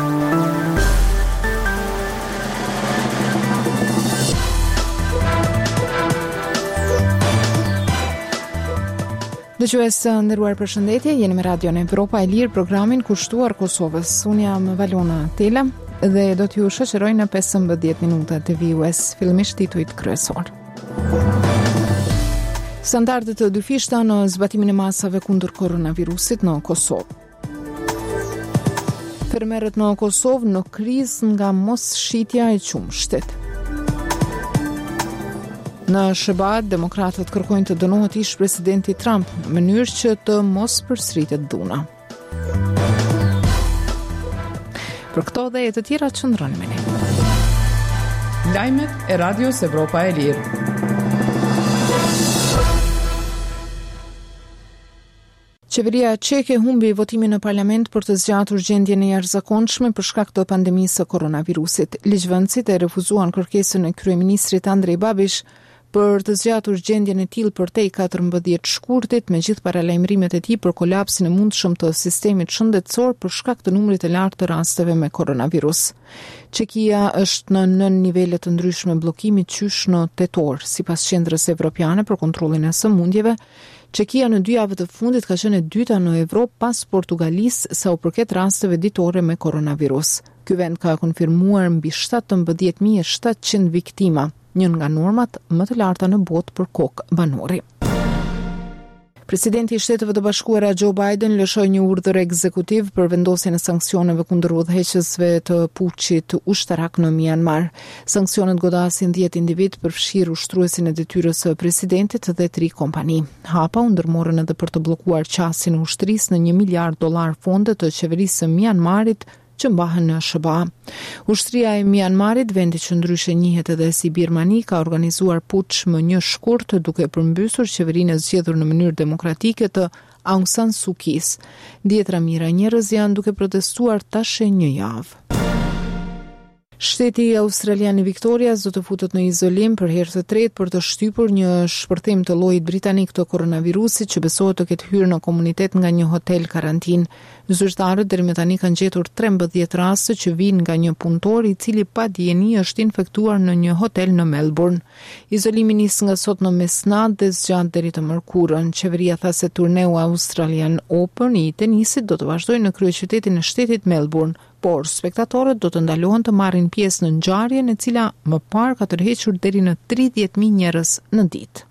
Dëgjues nderuar, përshëndetje, jeni me Radio në Evropa e Lirë, programin kushtuar Kosovës. Unë jam Valona Tela dhe do t'ju shoqëroj në 15 minuta të vijues, fillimisht titujt kryesor. Standardet të dyfishta në zbatimin e masave kundër koronavirusit në Kosovë. Fermerët në Kosovë në krizë nga mos shitja e qumshtit. Në SBA, demokratët kërkojnë të dënohet ish presidenti Trump në mënyrë që të mos përsëritet dhuna. Për këto dhe e të tjera qëndroni me ne. Lajmet e Radios Evropa e Lirë. Qeveria çeke humbi votimin në parlament për të zgjatur gjendjen e jashtëzakonshme për shkak të pandemisë së koronavirusit. Ligjvënësit e refuzuan kërkesën e kryeministrit Andrej Babish për të zgjatur gjendjen e tillë përtej 14 shkurtit, me gjithë paralajmërimet e tij për kolapsin e mundshëm të sistemit shëndetësor për shkak të numrit të lartë të rasteve me koronavirus. Çekia është në 9 nivele të ndryshme bllokimi qysh në tetor, sipas Qendrës Evropiane për kontrollin e sëmundjeve. Çekia në 2 javë të fundit ka qenë e dyta në Evropë pas Portugalisë sa u përket rasteve ditore me koronavirus. Ky vend ka konfirmuar mbi 17.700 viktima, njën nga normat më të larta në botë për kokë banori. Presidenti i Shteteve të Bashkuara Joe Biden lëshoi një urdhër ekzekutiv për vendosjen e sanksioneve kundër udhëheqësve të puçit ushtarak në Myanmar. Sanksionet godasin 10 individ, përfshirë ushtruesin e detyrës së presidentit dhe 3 kompani. Hapa u ndërmorën edhe për të bllokuar qasjen e ushtrisë në $1 miliard fonde të qeverisë së Myanmarit që mbahen në SBA. Ushtria e Myanmarit, vendi që ndryshe njihet edhe si Birmani, ka organizuar puç më një shkurt duke përmbysur qeverinë e zgjedhur në mënyrë demokratike të Aung San Suu Kyis. Dhjetra mijëra njerëz janë duke protestuar tash një javë. Shteti australian i Victorias do të futet në izolim për herë të tretë për të shtypur një shpërthim të llojit britanik të koronavirusit që besohet të ketë hyrë në komunitet nga një hotel karantinë. Zyrtarët deri më tani kanë gjetur 13 raste që vijnë nga një punëtor i cili pa dijeni është infektuar në një hotel në Melbourne. Izolimi nis nga sot në mesnatë dhe zgjat deri të mërkurën. Qeveria tha se turneu Australian Open i tenisit do të vazhdojë në kryeqytetin e shtetit Melbourne, por spektatorët do të ndalohen të marrin pjesë në ngjarjen e cila më parë ka tërhequr deri në 30.000 njerëz në ditë.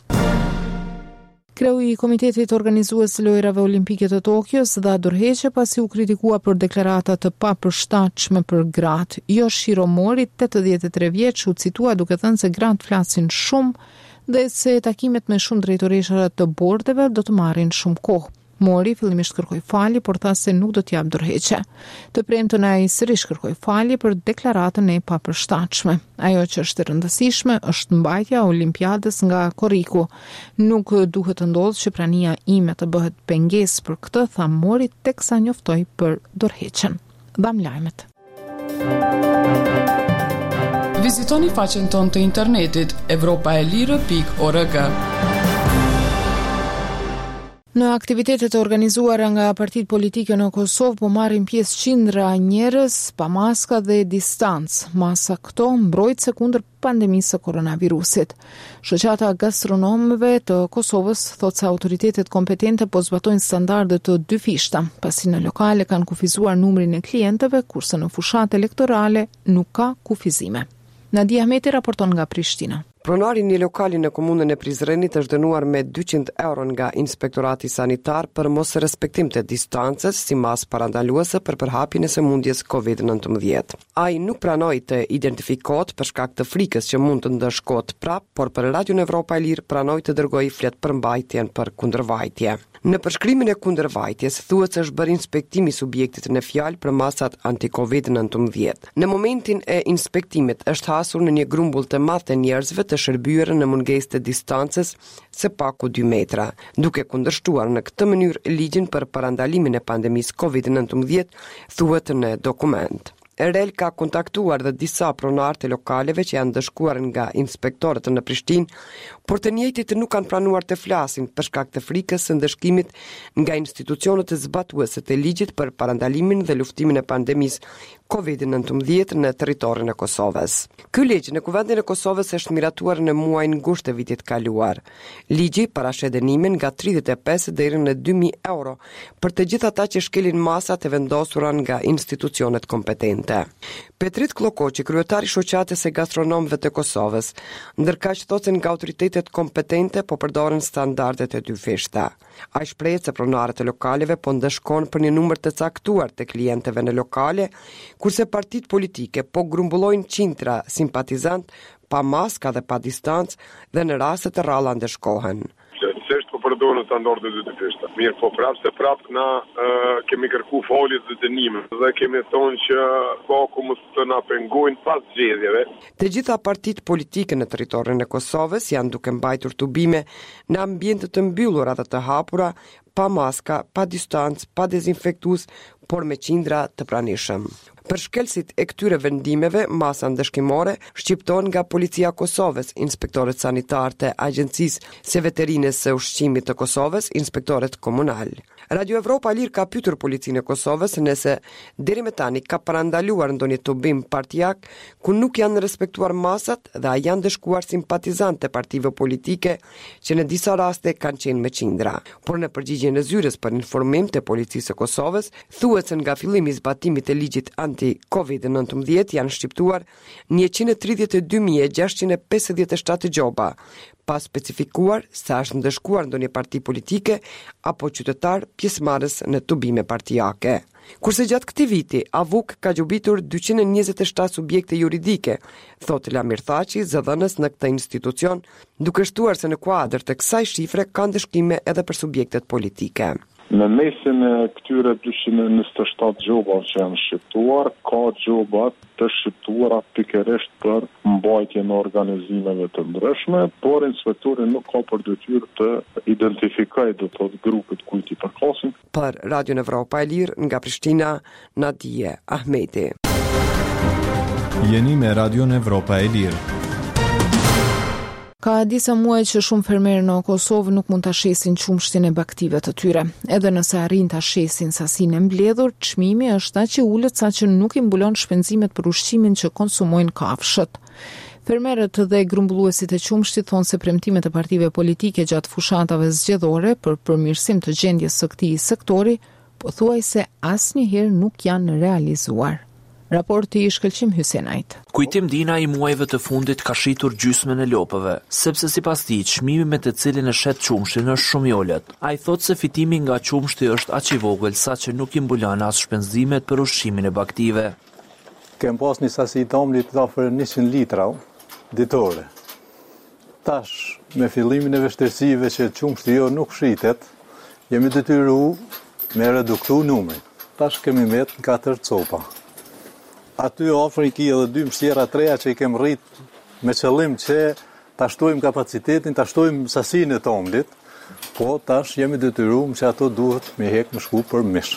Kreu i Komitetit Organizues të Lojrave Olimpike të Tokios dha dorëheqje pasi u kritikua për deklarata të papërshtatshme për gratë. Yoshiro Mori, 83 vjeç, u citua duke thënë se gratë flasin shumë dhe se takimet me shumë drejtoreshara të bordeve do të marrin shumë kohë. Mori fillimisht kërkoi falje, por tha se nuk do të jap dorëheqje. Të premtën ai sërish kërkoi falje për deklaratën e papërshtatshme. Ajo që është e rëndësishme është mbajtja e Olimpiadës nga korriku. Nuk duhet të ndodhë që prania ime të bëhet pengesë për këtë, tha Mori teksa njoftoi për dorëheqjen. Dham lajmet. Vizitoni faqen tonë të internetit evropaelire.org. Në aktivitetet e organizuara nga partitë politike në Kosovë po marrin pjesë qindra njerëz pa maska dhe distancë. Masa këto mbrojtëse kundër pandemisë së koronavirusit. Shoqata gastronomëve të Kosovës thotë se autoritetet kompetente po zbatojnë standarde të dyfishta, pasi në lokale kanë kufizuar numrin e klientëve, kurse në fushat elektorale nuk ka kufizime. Nadia Ahmeti raporton nga Prishtina. Pronari një lokali në komunën e Prizrenit është dënuar me 200 euro nga inspektorati sanitar për mos respektim të distancës si mas parandaluese për përhapjen e sëmundjes COVID-19. Ai nuk pranoi të identifikohet për shkak të frikës që mund të ndëshkohet prap, por për Radio Evropa e Lirë pranoi të dërgojë flet për mbajtjen për kundërvajtje. Në përshkrimin e kundërvajtjes thuhet se është bërë inspektimi subjektit në fjalë për masat anti-COVID-19. Në momentin e inspektimit është hasur në një grumbull të madh të njerëzve të shërbyer në mungesë të distancës së paku 2 metra, duke kundërshtuar në këtë mënyrë ligjin për parandalimin e pandemisë COVID-19, thuhet në dokument. RL ka kontaktuar dhe disa pronarë të lokaleve që janë dëshkuar nga inspektorët në Prishtinë, por të njëjtit nuk kanë pranuar të flasin për shkak të frikës së ndëshkimit nga institucionet zbatuese të ligjit për parandalimin dhe luftimin e pandemisë COVID-19 në territorin e Kosovës. Ky ligj në Kuvendin e Kosovës është miratuar në muajin gusht të vitit kaluar. Ligji parashet dënimin nga 35 deri në 2.000 euro për të gjithë ata që shkelin masat e vendosura nga institucionet kompetente. Petrit Klokoqi, kryetari i shoqatës së gastronomëve të Kosovës, ndërkaq thotë se nga autoritetet kompetente po përdoren standardet e dyfishta. Ai shpreh se pronarët e lokaleve po ndeshkon për një numër të caktuar të klientëve në lokale, kurse partitë politike po grumbullojnë qindra simpatizant pa maska dhe pa distancë dhe në raste të rralla ndeshkohen. Përdorën standardet e dyfishta. Mirë, po prapë na kemi kërku folje dhe dënime dhe kemi thonë që baku mos të na pengojnë pas zgjedhjeve. Të gjitha partitë politike në territorin e Kosovës janë duke mbajtur tubime në ambiente të mbyllura dhe të hapura, pa maska, pa distancë, pa dezinfektues, por me qindra të pranishëm. Për shkelësit e këtyre vendimeve, masa ndëshkimore shqipton nga Policia e Kosovës, inspektorët sanitar të Agjencisë së Veterinës së Ushqimit të Kosovës, inspektorët komunal. Radio Evropa Lir ka pyetur Policinë e Kosovës nëse deri më tani ka parandaluar ndonjë tubim partijak ku nuk janë respektuar masat dhe a janë dëshkuar simpatizantë të partive politike që në disa raste kanë qenë me qindra. Por në përgjigjen e zyrës për informim të Policisë së Kosovës, thuhet se nga fillimi i zbatimit të ligjit anti-COVID-19 janë shqiptuar 132.657 gjoba, pa specifikuar se është ndëshkuar ndonjë parti politike apo qytetar pjesëmarrës në tubime partijake. Kurse gjatë këtij viti, AVUK ka gjobitur 227 subjekte juridike, thotë Lamir Thaçi, zëdhënës në këtë institucion, duke shtuar se në kuadër të kësaj shifre ka ndëshkime edhe për subjektet politike. Në mesin e këtyre 227 gjoba që janë shqiptuar, ka gjoba të shqiptuara pikërisht për mbajtjen e organizimeve të ndryshme, por inspektori nuk ka për detyrë të identifikojë do të grupet kujt i përkasin. Për Radio Evropa e Lir nga Prishtina, Nadije Ahmeti. Jeni me Radio Evropa e Lir. Ka disa muaj që shumë fermerë në Kosovë nuk mund të shesin qumshtin e baktive të tyre. Edhe nëse arrin të shesin sasinë e mbledhur, çmimi është aq i ulët sa që nuk i mbulon shpenzimet për ushqimin që konsumojnë kafshët. Fermerët dhe grumbulluesit e qumshtit thonë se premtimet e partive politike gjatë fushatave zgjedhore për përmirësim të gjendjes së këtij sektori, pothuajse asnjëherë nuk janë realizuar. Raporti i Shkëlqim Hysenajt. Kujtim Dina i muajve të fundit ka shitur gjysmën e lopëve, sepse sipas tij çmimi me të cilin e shet qumshtin është shumë i ulët. Ai thotë se fitimi nga qumshti është aq i vogël saqë nuk i mbulon as shpenzimet për ushqimin e baktive. Kem pas një sasi tamlit të afër 100 litra ditore. Tash, me fillimin e vështirësive që qumshti jo nuk shitet, jemi detyruar me reduktu numrin. Tash kemi met 4 copa. Aty ofër i ki edhe 2 mështjera 3 që i kem rrit me qëllim që ta shtojmë kapacitetin, ta shtojmë sasinë e tomlit, po tash jemi detyruar që ato duhet me hek më shku për mish.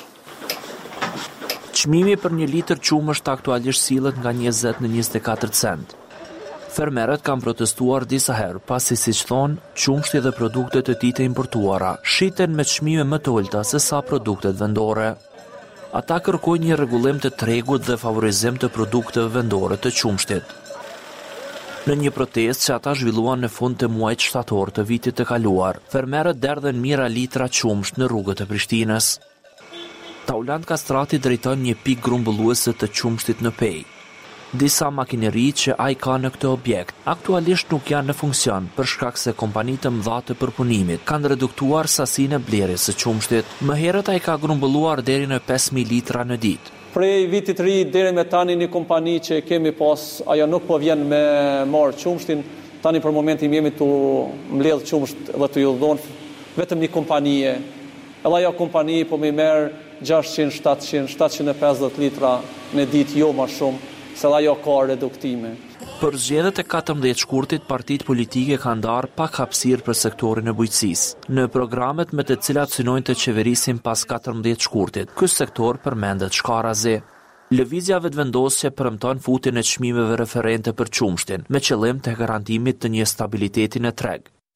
Çmimi për 1 litër qumësht aktualisht sillet nga 20 në 24 cent. Fermerët kanë protestuar disa herë, pasi siç thonë, qumshti dhe produktet e tij të importuara shiten me çmime më të ulta se sa produktet vendore. Ata kërkojnë një rregullim të tregut dhe favorizim të produkteve vendore të qumshtit. Në një protestë që ata zhvilluan në fund të muajit shtator të vitit të kaluar, fermerët derdhen mijëra litra qumsht në rrugët e Prishtinës. Taulant Kastrati drejton një pikë grumbulluese të qumshtit në Pej. Disa makineri që ai ka në këtë objekt aktualisht nuk janë në funksion për shkak se kompanitë të mëdha të përpunimit kanë reduktuar sasinë e blerjes së qumshtit. Më herët ai ka grumbulluar deri në 5000 litra në ditë. Prej vitit ri deri me tani një kompani që kemi pas, ajo nuk po vjen me marr qumshtin. Tani për momentin jemi të mbledh qumsht dhe të udhëzon vetëm një kompanie. Edhe ajo kompani po më merr 600, 700, 750 litra në ditë, jo më shumë. Se ajo ka reduktime. Për zgjedhjet e 14 shkurtit, partitë politike kanë ndarë pak hapësirë për sektorin e bujqësisë. Në programet me të cilat synojnë të qeverisin pas 14 shkurtit, ky sektor përmendet shkarazi. Lëvizja vetëvendosje premton futjen e çmimeve referente për qumshtin, me qëllim të garantimit të një stabiliteti në treg.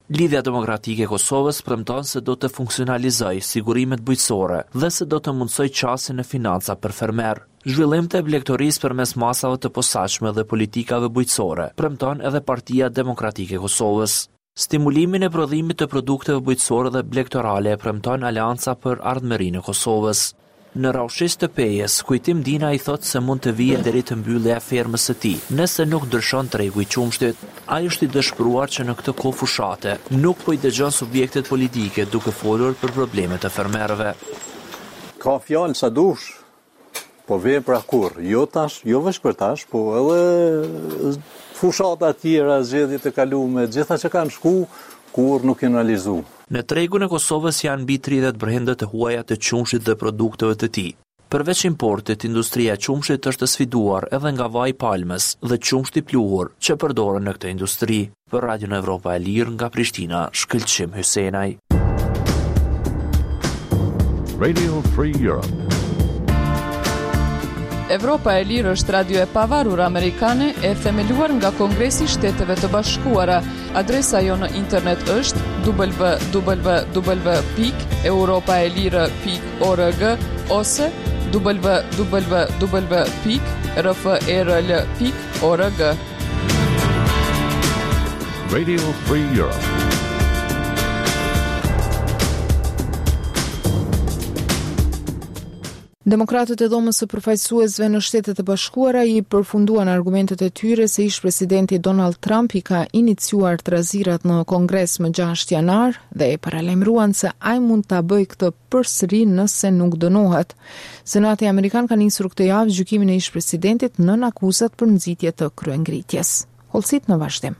Lidhja Demokratike e Kosovës premton se do të funksionalizojë sigurimet bujqësore dhe se do të mundsojë qasjen e financa për fermer. Zhvillim të blegtorisë përmes masave të posaçme dhe politikave bujqësore, premton edhe Partia Demokratike e Kosovës. Stimulimin e prodhimit të produkteve bujqësore dhe blegtorale e premton Aleanca për Ardhmërinë e Kosovës. Në Raushisht të Pejes, Kujtim Dina i thot se mund të vijë deri të mbyllja e fermës së tij, nëse nuk ndryshon tregu i qumshtit. Ai është i dëshpëruar që në këtë kohë fushate nuk po i dëgjon subjektet politike duke folur për problemet e fermerëve. Ka fjalë sa dush, po vepra kur, jo tash, jo vetëm për tash, po edhe fushata tjera, zgjedhjet e kaluara, gjitha që kanë shku, kur nuk janë realizuar. Në tregun e Kosovës janë mbi 30 brende të huaja të qumshit dhe produkteve të tij. Përveç importit, industria e qumshit është sfiduar edhe nga vaji palmës dhe qumshti pluhur që përdoren në këtë industri. Për Radion Evropa e Lirë nga Prishtina, Shkëlqim Hysenaj. Radio Free Europe. Evropa e Lirë është radio e pavarur amerikane e themeluar nga Kongresi i Shteteve të Bashkuara. Adresa jo në internet është www.europaelire.org ose www.rfrl.org. Radio Free Europe. Demokratët e Dhomës së Përfaqësuesve në Shtetet e Bashkuara i përfunduan argumentet e tyre se ish presidenti Donald Trump i ka iniciuar trazirat në Kongres më 6 janar dhe e paralajmëruan se ai mund ta bëjë këtë përsëri nëse nuk dënohet. Senati amerikan ka nisur këtë javë gjykimin e ish presidentit nën akuzat për nxitje të kryengritjes. Hollësit në vazhdim.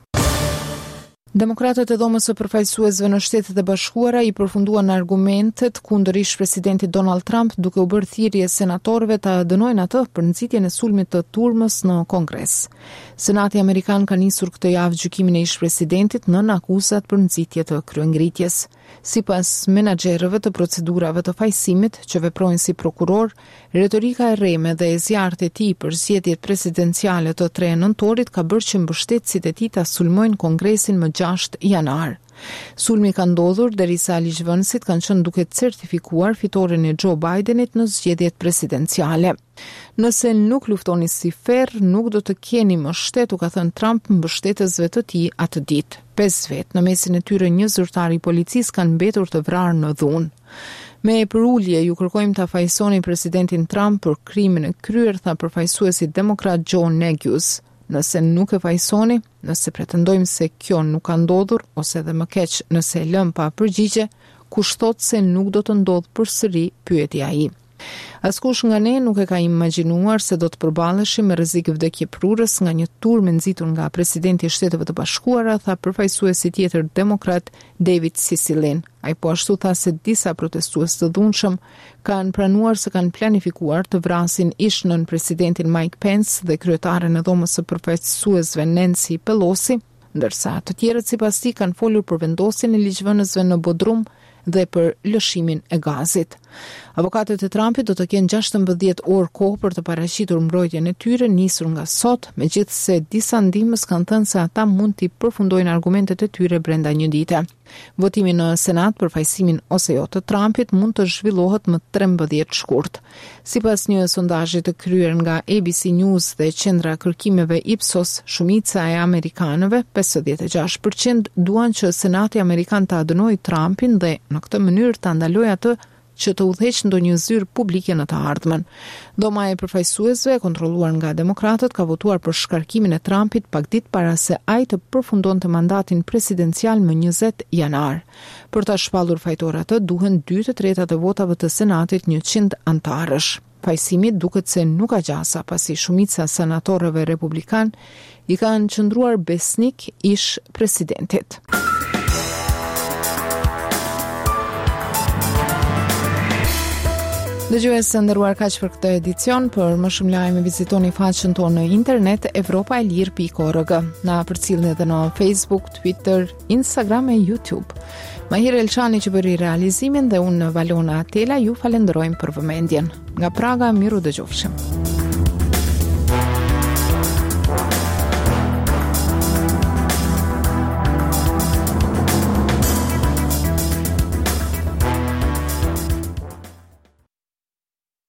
Demokratët e Dhomës së Përfaqësuesve në Shtetet e Bashkuara i përfunduan argumentet kundër ish presidentit Donald Trump duke u bërë thirrje senatorëve ta dënojnë atë për nxitjen e sulmit të turmës në Kongres. Senati amerikan ka nisur këtë javë gjykimin e ish presidentit nën akuzat për nxitje të kryengritjes. Sipas menaxherëve të procedurave të fajësimit që veprojnë si prokuror, retorika e rreme dhe e zjarrt e tij për zgjedhjet presidenciale të 3 nëntorit ka bërë që mbështetësit e tij ta sulmojnë Kongresin më 6 janar. Sulmi ka ndodhur derisa ligjvënësit kanë qenë duke certifikuar fitoren e Joe Bidenit në zgjedhjet presidenciale. Nëse nuk luftoni si ferr, nuk do të keni më shtet, u ka thënë Trump mbështetësve të tij atë ditë. 5 vet, në mesin e tyre një zyrtar i policisë kanë mbetur të vrarë në dhunë. Me përulje ju kërkojmë ta fajsoni presidentin Trump për krimin e kryer, tha përfaqësuesi demokrat Joe Neguse. Nëse nuk e fajsoni, nëse pretendojmë se kjo nuk ka ndodhur, ose edhe më keq nëse e lëm pa përgjigje, kush thot se nuk do të ndodhë përsëri, pyeti ai. Askush nga ne nuk e ka imagjinuar se do të përballeshim me rrezik vdekje prurës nga një turmë nxitur nga presidenti i Shteteve të Bashkuara, tha përfaqësuesi tjetër demokrat David Cicilline. Ai po ashtu tha se disa protestues të dhunshëm kanë pranuar se kanë planifikuar të vrasin ish nën presidentin Mike Pence dhe kryetaren e Dhomës së Përfaqësuesve Nancy Pelosi, ndërsa të tjerët sipas tij kanë folur për vendosjen e ligjvënësve në Bodrum dhe për lëshimin e gazit. Avokatët e Trumpit do të kenë 16 orë kohë për të paraqitur mbrojtjen e tyre nisur nga sot, megjithse disa ndihmës kanë thënë se ata mund të përfundojnë argumentet e tyre brenda një dite. Votimi në Senat për fajësimin ose jo të Trumpit mund të zhvillohet më 13 shkurt. Sipas një sondazhi të kryer nga ABC News dhe Qendra Kërkimeve Ipsos, shumica e amerikanëve, 56%, duan që Senati amerikan ta dënojë Trumpin dhe në këtë mënyrë ta ndalojë atë që të udhëheqë ndonjë zyrë publike në të ardhmen. Dhoma e përfaqësuesve, kontrolluar nga demokratët, ka votuar për shkarkimin e Trumpit pak ditë para se ai të përfundonte mandatin presidencial më 20 janar. Për ta shpallur fajtor atë, duhen 2/3 e votave të Senatit 100 antarësh. Fajësimi duket se nuk ka gjasa pasi shumica senatorëve republikan i kanë qëndruar besnik ish presidentit. Dëgjues të nderuar, kaq për këtë edicion. Për më shumë lajme vizitoni faqen tonë në internet europaelir.org. Na përcjellni edhe në Facebook, Twitter, Instagram e YouTube. Mahir Elçani që bëri realizimin dhe unë Valona Atela ju falenderojmë për vëmendjen. Nga Praga, miru dëgjofshim.